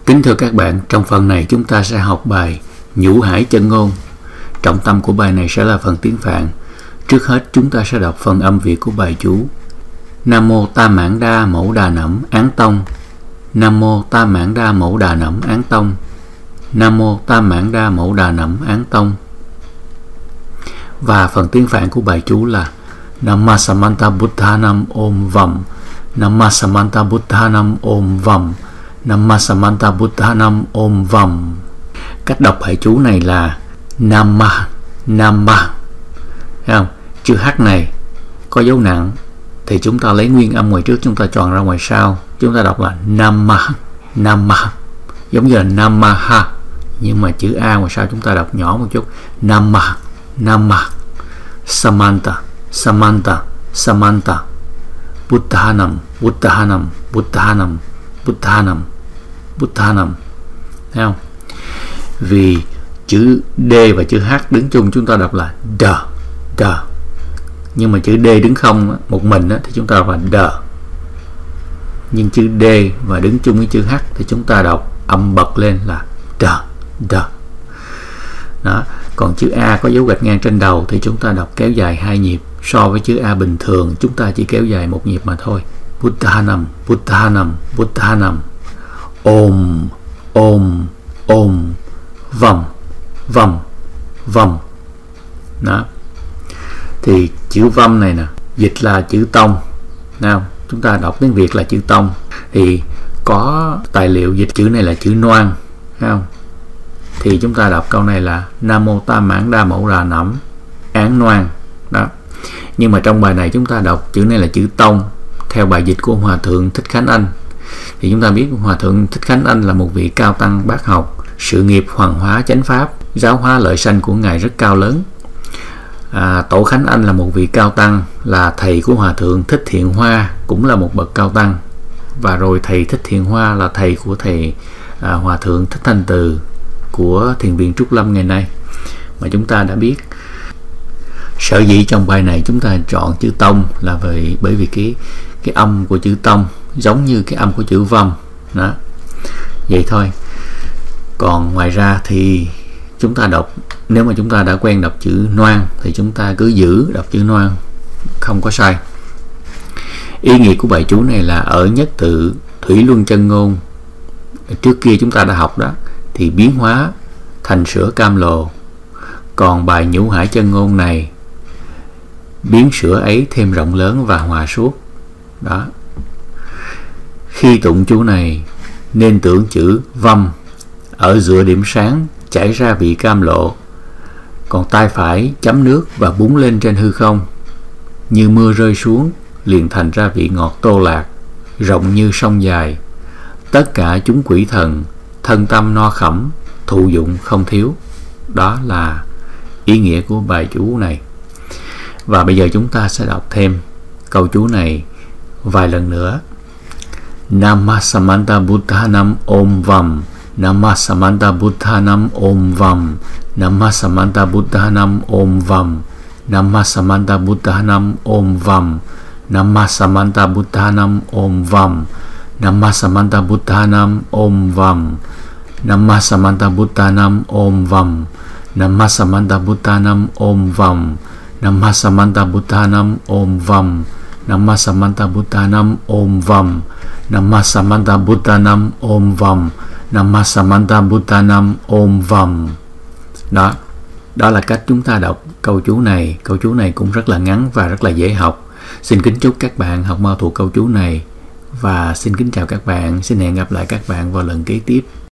Kính thưa các bạn, trong phần này chúng ta sẽ học bài Nhũ Hải Chân Ngôn. Trọng tâm của bài này sẽ là phần tiếng Phạn. Trước hết chúng ta sẽ đọc phần âm Việt của bài chú. Nam mô Tam Mãn Đa Mẫu Đà Nẵm Án Tông. Nam mô Tam Mãn Đa Mẫu Đà Nẵm Án Tông. Nam mô Tam Mãn Đa Mẫu Đà Nẵm Án Tông. Và phần tiếng Phạn của bài chú là Namma Samanta Buddhanam Om Vam. Namma Samanta Buddhanam Om Vam. Namma Samanta Buddhanam Om Vam. Cách đọc bài chú này là Namma, Namma. Thấy không? Chữ H này có dấu nặng thì chúng ta lấy nguyên âm ngoài trước, chúng ta chọn ra ngoài sau, chúng ta đọc là Namma, Namma. Giống như là Namaha, nhưng mà chữ A ngoài sau chúng ta đọc nhỏ một chút. Namma, Namma. Samanta, Samanta, Samanta. Buddhanam, Buddhanam, Buddhanam, Buddhanam, Buddhanam. Thấy không? Vì chữ D và chữ H đứng chung chúng ta đọc là đờ, đờ. Nhưng mà chữ D đứng không một mình thì chúng ta đọc là đờ. Nhưng chữ D và đứng chung với chữ H thì chúng ta đọc âm bật lên là đờ, đờ. Đó. Còn chữ A có dấu gạch ngang trên đầu thì chúng ta đọc kéo dài 2 nhịp. So với chữ A bình thường chúng ta chỉ kéo dài 1 nhịp mà thôi. Buddhanam, Buddhanam, Buddhanam. Om, Om, Om. Vam, Vam, Vam. Đó. Thì chữ Vam này nè, dịch là chữ Tông. Nào, chúng ta đọc tiếng Việt là chữ Tông. Thì có tài liệu dịch chữ này là chữ Noan, thấy không? Thì chúng ta đọc câu này là Nam mô Tam Mãn Đa Mẫu Đà Nẵm Án Noan. Đó. Nhưng mà trong bài này chúng ta đọc chữ này là chữ Tông theo bài dịch của Hòa Thượng Thích Khánh Anh. Thì chúng ta biết Hòa Thượng Thích Khánh Anh là một vị cao tăng bác học, sự nghiệp hoàng hóa chánh pháp, giáo hóa lợi sanh của Ngài rất cao lớn. Tổ Khánh Anh là một vị cao tăng, là thầy của Hòa Thượng Thích Thiện Hoa, cũng là một bậc cao tăng. Và rồi thầy Thích Thiện Hoa là thầy của thầy Hòa Thượng Thích Thanh Từ của Thiền viện Trúc Lâm ngày nay mà chúng ta đã biết. Sở dĩ trong bài này chúng ta chọn chữ Tông là bởi vì cái âm của chữ Tông giống như cái âm của chữ Vam. Đó. Vậy thôi. Còn ngoài ra thì chúng ta đọc, nếu mà chúng ta đã quen đọc chữ Noan thì chúng ta cứ giữ đọc chữ Noan, không có sai. Ý nghĩa của bài chú này là ở nhất tự Thủy Luân Chân Ngôn, trước kia chúng ta đã học đó, thì biến hóa thành sữa cam lồ. Còn bài Nhũ Hải Chân Ngôn này biến sữa ấy thêm rộng lớn và hòa suốt. Đó. Khi tụng chú này nên tưởng chữ Vam ở giữa điểm sáng chảy ra vị cam lộ, còn tay phải chấm nước và búng lên trên hư không, như mưa rơi xuống liền thành ra vị ngọt tô lạc, rộng như sông dài. Tất cả chúng quỷ thần thân tâm no khẩm, thụ dụng không thiếu. Đó là ý nghĩa của bài chú này. Và bây giờ chúng ta sẽ đọc thêm câu chú này vài lần nữa. Namma Samanta Buddhanam Om Vam. Namma Samanta Buddhanam Om Vam. Namma Samanta Buddhanam Om Vam. Namma Samanta Buddhanam Om Vam. Namma Samanta Buddhanam Om Vam. Namma Samanta Buddhanam Om Vam. Namma Samanta Buddhanam Om Vam. Namma Samanta Buddhanam Om Vam. Namma Samanta Buddhanam Om Vam. Namma Samanta Buddhanam Om Vam. Namma Samanta Buddhanam Om Vam. Namma Samanta Buddhanam Om Vam. Đó. Đó là cách chúng ta đọc câu chú này. Câu chú này cũng rất là ngắn và rất là dễ học. Xin kính chúc các bạn học mau thuộc câu chú này. Và xin kính chào các bạn. Xin hẹn gặp lại các bạn vào lần kế tiếp.